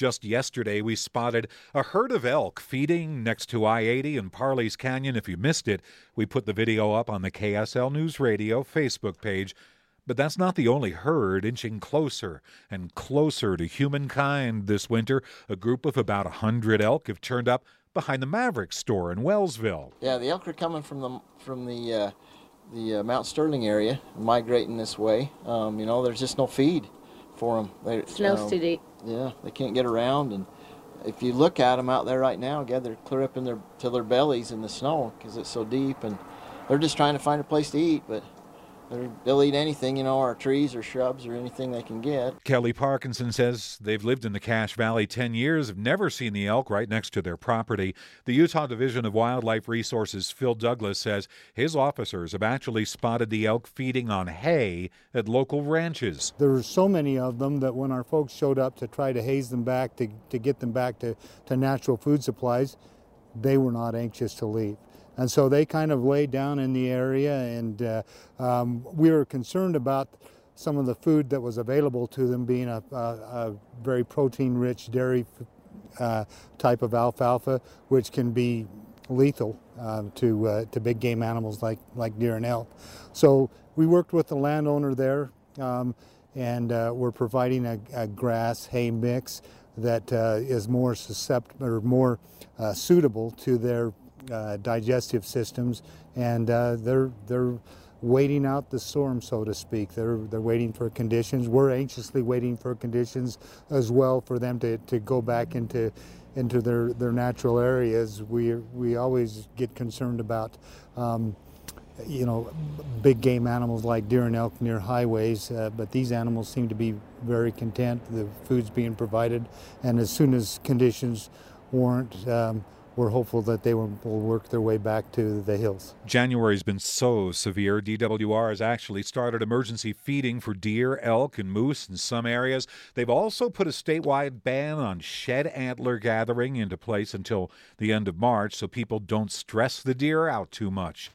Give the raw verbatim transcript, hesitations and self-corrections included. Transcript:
just yesterday we spotted a herd of elk feeding next to I eighty in Parley's Canyon. If you missed it, we put the video up on the K S L News Radio Facebook page. But that's not the only herd. Inching closer and closer to humankind this winter, a group of about one hundred elk have turned up behind the Maverick store in Wellsville. Yeah, the elk are coming from the from the uh, the uh, Mount Sterling area, migrating this way. Um, you know, there's just no feed for them. They, Snow's um, too deep. Yeah, they can't get around, and if you look at them out there right now, again, they're clear up in their to their bellies in the snow because it's so deep, and they're just trying to find a place to eat, but they're, they'll eat anything, you know, or trees or shrubs or anything they can get. Kelly Parkinson says they've lived in the Cache Valley ten years, have never seen the elk right next to their property. The Utah Division of Wildlife Resources, Phil Douglas, says his officers have actually spotted the elk feeding on hay at local ranches. There were so many of them that when our folks showed up to try to haze them back, to, to get them back to, to natural food supplies, they were not anxious to leave. And so they kind of laid down in the area, and uh, um, we were concerned about some of the food that was available to them being a, a, a very protein-rich dairy uh, type of alfalfa, which can be lethal uh, to uh, to big game animals like, like deer and elk. So we worked with the landowner there, um, and uh, we're providing a, a grass hay mix that uh, is more susceptible or more uh, suitable to their Uh, digestive systems, and uh, they're they're waiting out the storm, so to speak. They're they're waiting for conditions. We're anxiously waiting for conditions as well for them to, to go back into into their, their natural areas. We we always get concerned about um, you know big game animals like deer and elk near highways, uh, but these animals seem to be very content. The food's being provided, and as soon as conditions warrant, um, we're hopeful that they will work their way back to the hills. January's been so severe. D W R has actually started emergency feeding for deer, elk, and moose in some areas. They've also put a statewide ban on shed antler gathering into place until the end of March so people don't stress the deer out too much.